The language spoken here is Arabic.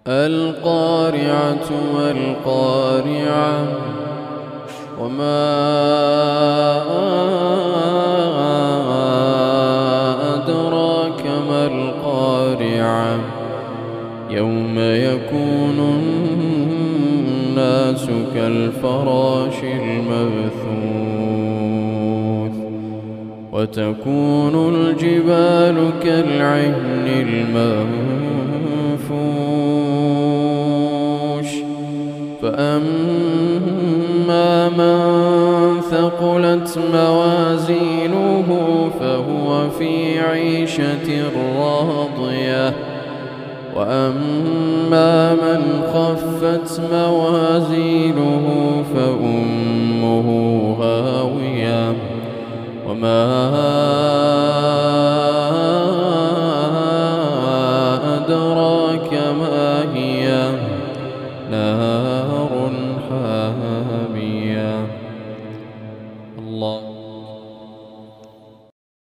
القارعة والقارعة وما أدراك ما القارعة يوم يكون الناس كالفراش المبثوث وتكون الجبال كالعهن المنفوش فأما من ثقلت موازينه فهو في عيشة راضية وأما من خفت موازينه فأمه هاوية وما أدراك ما هي نار حامية. الله